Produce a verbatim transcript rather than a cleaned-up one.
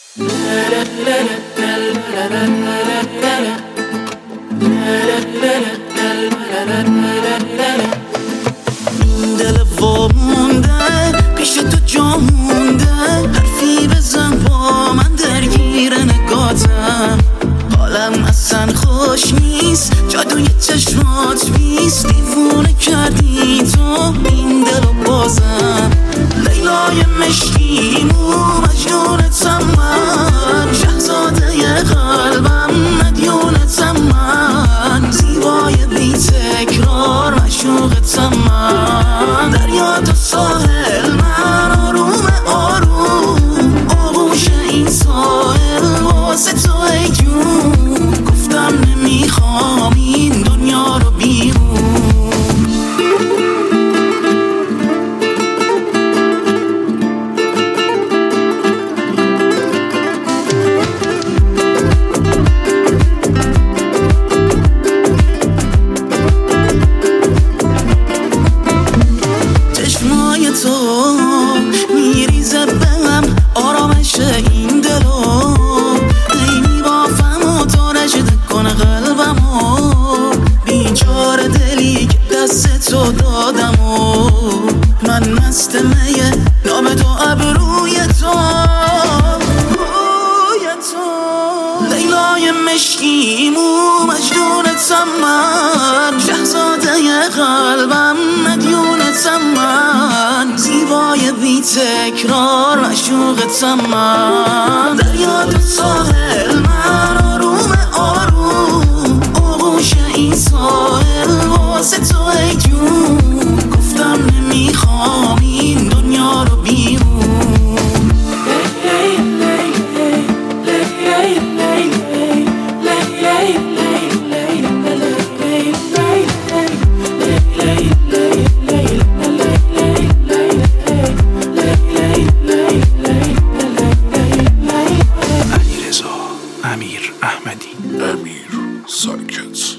این دل وامونده پیش تو جا مونده، حرفی بزن با من درگیر نگاتم. حالم اصلا خوش نیست، جادوی چشمات بیست، دیوونه کردی تو این دل و بازم. لیلای مشکیمو مجنونتم من، شهزاده قلبم مدیونتم من، زیبای بی تکرار مشوقتم من. دریا تا ساحل من آروم آروم، آغوش این ساحل واسه تو ای جون. گفتم نمیخوام این دنیا رو بیرون. چشمای تو میریزه بهم آرامش این دلو، ای میبافم و تو نشده کنه قلبمو. بیچاره دلی که دست تو دادم و من مست میه نام تو ابروی تو، روی تو. لیلای مشکیمو مجنونتم من، شهزاده قلبم مدیونتم من، زیبای بی تکرار مشوقتم من. دریا تا ساحل من آروم آروم، آغوش این ساحل واسه تو ای جون. گفتم نمیخوام این دنیا رو بیرون. امیر احمدی. امیر ساکت.